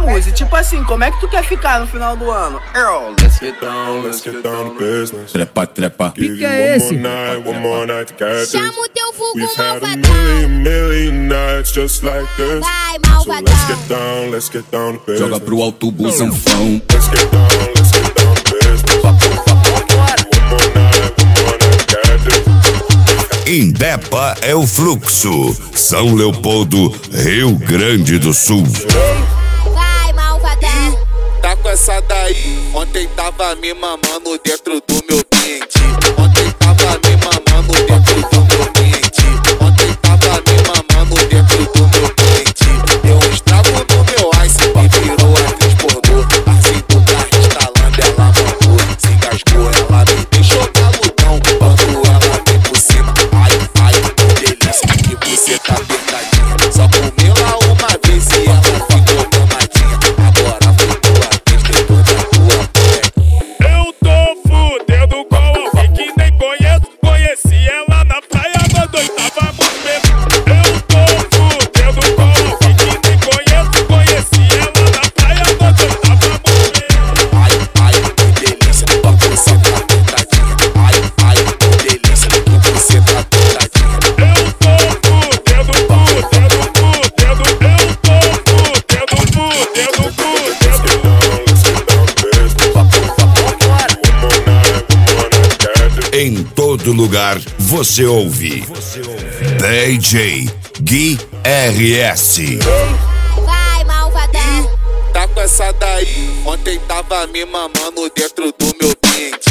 Uzi, tipo assim, como é que tu quer ficar no final do ano? Earl, let's get down to business. Trepa, trepa. Que é esse? One more night to get this. Chama o teu vulgo We've had a malvadão. million nights just like this. Vai, So malvadão. let's get down to business. Joga pro alto busanfão. Let's get down to business. One more night to get this. Indepa é o fluxo. São Leopoldo, Rio Grande do Sul. Vai, malvadão. Tá com essa daí. Ontem tava me mamando dentro do meu pente. Ontem tava me mamando dentro do meu pente. Ontem tava me mamando dentro do meu pente. Deu um estrago no meu ice e virou atriz pornô. Assim do carro instalando, ela mandou. Se engasgou, ela me deixou galudão. Quando ela vem por cima, ai, ai, que delícia. Que você tá apertadinha. Só comeu lá uma vez e ela ficou mamadinha. Agora foi tua vez, depois da tua pé. Eu tô fudendo com alguém que nem conheço. Conheci ela na praia quando eu tava muito bêbado. Eu tô fudendo com alguém que nem conheço. Conheci ela na praia quando eu tava muito bêbado. Ai, ai, que delícia, que você tá apertadinha. Ai, ai, que delícia, que você tá apertadinha. Eu tô fudendo. Eu tô fudendo. Em todo lugar você ouve DJ Gui RS. Vai, malvadão. Tá com essa daí. Ontem tava me mamando dentro do meu pente.